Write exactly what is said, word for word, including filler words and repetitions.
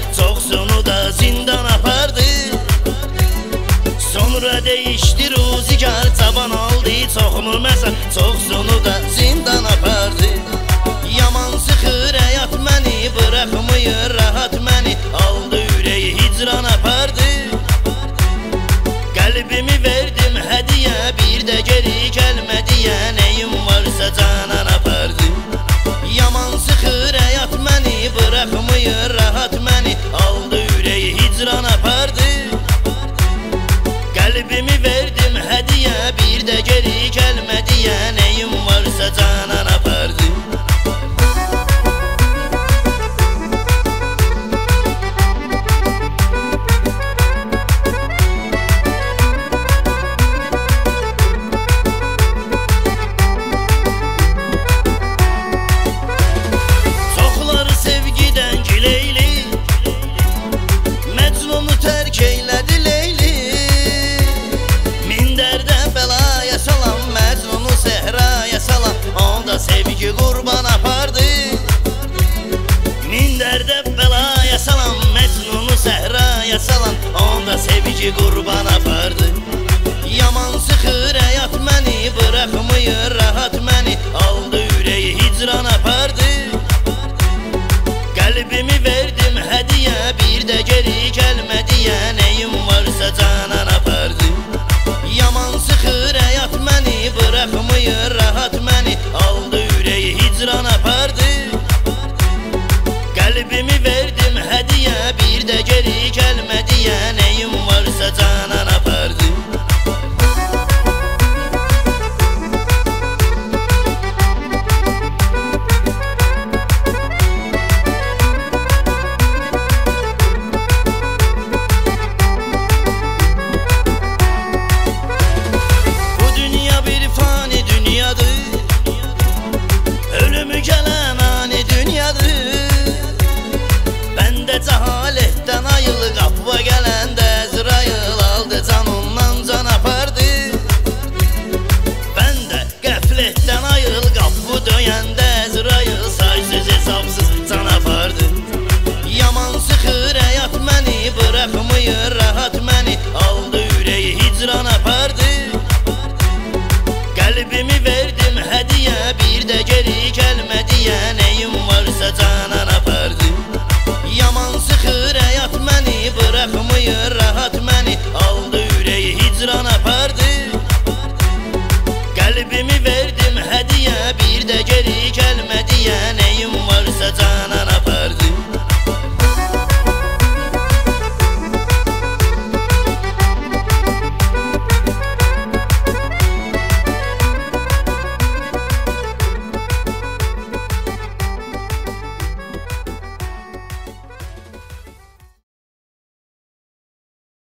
çoxsunu da zindan apardı. Sonra değişti ruzigar, cavan aldı çoxunu məsəl, çoxsunu da zindan apardı. Yaman sıxır həyat məni, bıraxmıyır rahat məni, aldı ürəyi hicran apardı. Qəlbimi verdim hədiyə, bir də geri gəlmədiyə, nəyim varsa canan apardı. Yaman sıxır həyat məni, bıraxmıyır rahat məni, aldı ürəyi hicran apardı. Qəlbimi verdim hədiyə, bir də geri gəlmədiyə, nəyim varsa canan apardı. Çoxları sevgidən gileyli, Məcnunu tərk eylədi Leyli. Min dərdə bəlaya salam, Məcnunu səhraya salam, onda sevgi qurban apardı. Min dərdə bəlaya salam, Məcnunu səhraya salam, onda sevgi qurban apardı. Yaman sıxır həyat məni, bıraxmıyır rahat məni, aldı ürəyi hicran apardı. Qəlbimi verdim hədiyə, bir də geri gəlmədiyə, nəyim varsa canan apardı. Yaman sıxır həyat məni, bıraxmıyır rahat məni, aldı ürəyi hicran apardı. Qəlbimi verdim hədiyə, bir də geri gəlmədiyə, nəyim varsa canan apardı. Ölümü gələn ani dünyadır. Bəndə cəhalətdən ayıl, qapıva gələndə Əzrail aldı, canımdan can apardı. Bəndə qəflətdən ayıl, qapı döyəndə Əzrail saysız hesabsız can apardı. Yaman sıxır həyat məni, bıraxmıyır